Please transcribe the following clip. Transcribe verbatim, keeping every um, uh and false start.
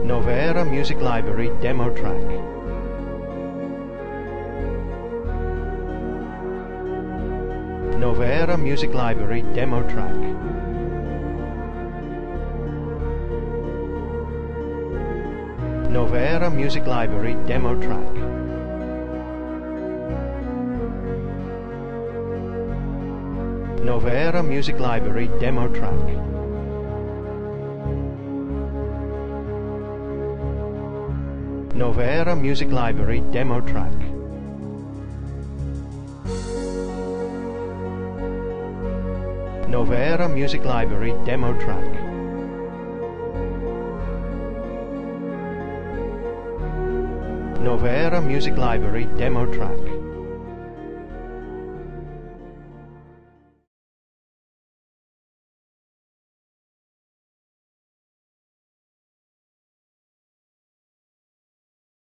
Novera Music Library demo track. Novera Music Library demo track. Novera Music Library demo track. Novera Music Library demo track. Novera Music Library demo track. Novera Music Library demo track. Novera Music Library demo track.